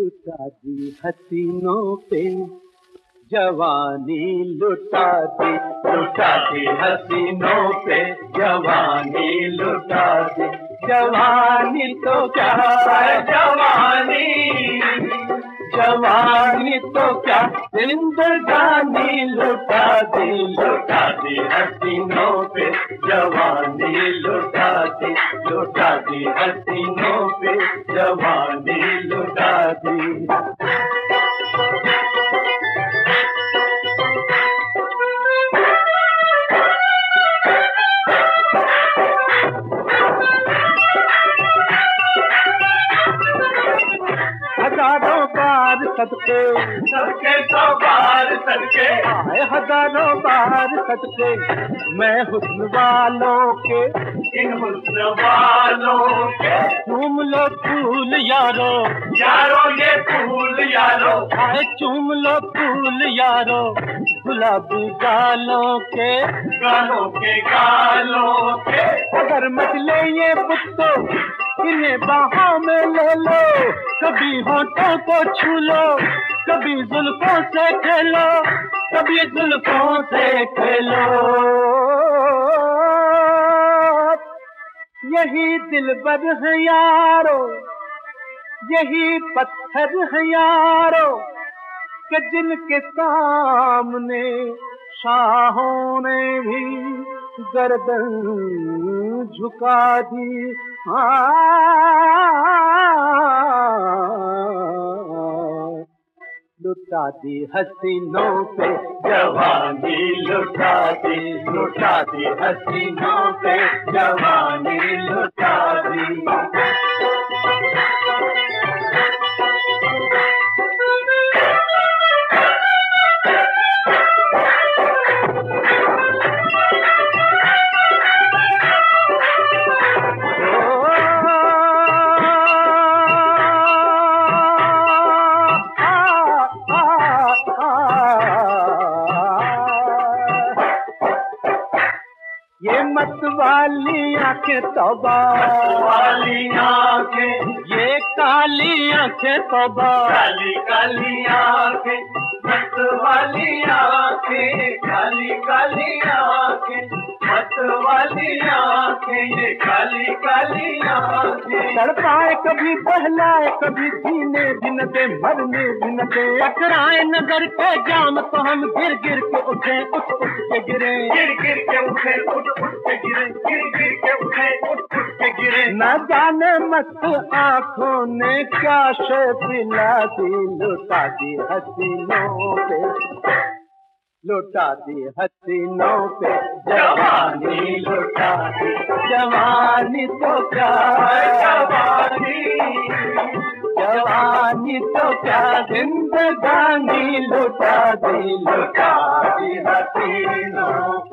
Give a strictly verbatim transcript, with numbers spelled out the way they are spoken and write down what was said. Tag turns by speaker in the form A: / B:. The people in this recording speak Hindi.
A: लुटा दी हसीनों पे जवानी, लुटा दी लुटा दी हसीनों पे जवानी, लुटा दी। जवानी तो क्या है जवानी, जवानी तो क्या जिंदगानी, लुटा दी लुटा दी हसीनों पे जवानी, लुटा दी लुटा दी हसीनों पे जवानी, लुटा दी। हजारों बार सदके सबके सौ बार सदके आए, हजारों बार सदके मैं हुस्न वालों के, इन हुस्न वालों के। चूम लो फूल यारो यारो, ये फूल यारो, आए चूम लो फूल यारो, गुलाबी गालों के, गालों के गालों के। अगर मचले ये बुत्तो इन्हें बाहों में ले लो, कभी होठों को छू लो, कभी जुल्फों से खेलो, कभी जुल्फों से खेलो। यही दिलबर है यारो, यही पत्थर है यारो, कि जिनके सामने शाहों ने भी गर्दन झुका दी। लुटा दी हसीनों पे जवानी, लुटा दी लुटा दी हसीनों पे जवानी, लुटा दी। ये मत वाली आंखें तौबा, वाली आंखें, ये काली आंखें तौबा, काली काली आंखें, मत वाली आंखें, काली काली आंखें, मत वाली आंखें, ये काली काली आंखें। तड़पाए कभी बहलाए, कभी जीने भी न दे, मरने भी न दे। टकराए नजर के जाम तो हम गिर गिर के उठे, उठ उठ के गिरे, गिर गिर के उठे, उठ उठ के गिरे, गिर गिर के उठे, उठ उठ के गिरे। न जाने मत आँखों ने क्या शे पिला दी, लुटा दी हसीनों पे, लुटा दी हसीनों पे जवानी, लुटा दी। जवानी तो क्या जवानी, जवानी तो क्या जिंदगानी, लुटा दी लुटा दी हसीनों।